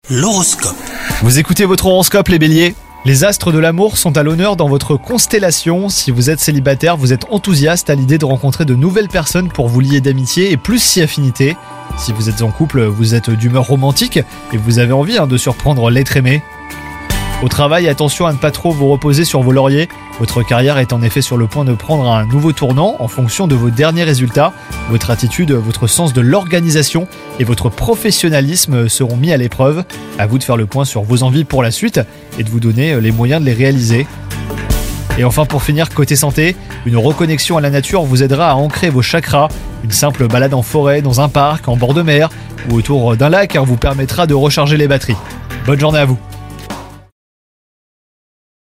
L'horoscope. Vous écoutez votre horoscope les béliers ? Les astres de l'amour sont à l'honneur dans votre constellation. Si vous êtes célibataire, vous êtes enthousiaste à l'idée de rencontrer de nouvelles personnes pour vous lier d'amitié et plus si affinité. Si vous êtes en couple, vous êtes d'humeur romantique et vous avez envie de surprendre l'être aimé. Au travail, attention à ne pas trop vous reposer sur vos lauriers. Votre carrière est en effet sur le point de prendre un nouveau tournant en fonction de vos derniers résultats. Votre attitude, votre sens de l'organisation et votre professionnalisme seront mis à l'épreuve. À vous de faire le point sur vos envies pour la suite et de vous donner les moyens de les réaliser. Et enfin pour finir, côté santé, une reconnexion à la nature vous aidera à ancrer vos chakras. Une simple balade en forêt, dans un parc, en bord de mer ou autour d'un lac vous permettra de recharger les batteries. Bonne journée à vous.